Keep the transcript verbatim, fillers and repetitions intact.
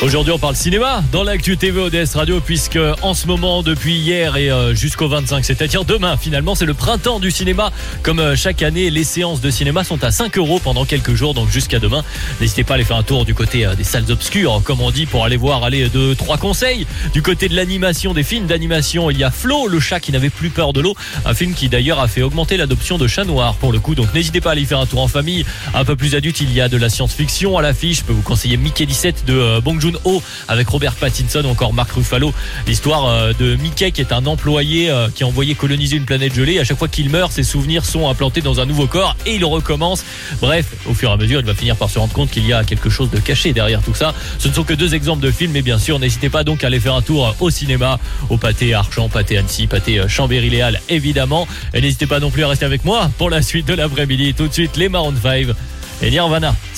Aujourd'hui, on parle cinéma dans l'actu T V O D S Radio, puisque en ce moment, depuis hier et euh, jusqu'au vingt-cinq, c'est-à-dire demain, finalement, c'est le printemps du cinéma. Comme euh, chaque année, les séances de cinéma sont à cinq euros pendant quelques jours, donc jusqu'à demain. N'hésitez pas à aller faire un tour du côté euh, des salles obscures, comme on dit, pour aller voir aller deux, trois conseils. Du côté de l'animation, des films d'animation, il y a Flo, le chat qui n'avait plus peur de l'eau. Un film qui d'ailleurs a fait augmenter l'adoption de chats noirs pour le coup. Donc n'hésitez pas à aller faire un tour en famille. Un peu plus adulte, il y a de la science-fiction à l'affiche. Je peux vous conseiller Mickey dix-sept de euh, Bong Joon-ho avec Robert Pattinson ou encore Mark Ruffalo. L'histoire euh, de Mickey qui est un employé euh, qui est envoyé coloniser une planète gelée. À chaque fois qu'il meurt, ses souvenirs sont implantés dans un nouveau corps et il recommence. Bref, au fur et à mesure, il va finir par se rendre compte qu'il y a quelque chose de caché derrière tout ça. Ce ne sont que deux exemples de films, mais bien sûr, n'hésitez pas donc à aller faire un tour au cinéma, au Pâté Archamps, Pâté Annecy, Pâté Chambéry-Les Halles, évidemment. Et n'hésitez pas non plus à rester avec moi pour la suite de l'après-midi. Tout de suite, les Maroon five et Nirvana.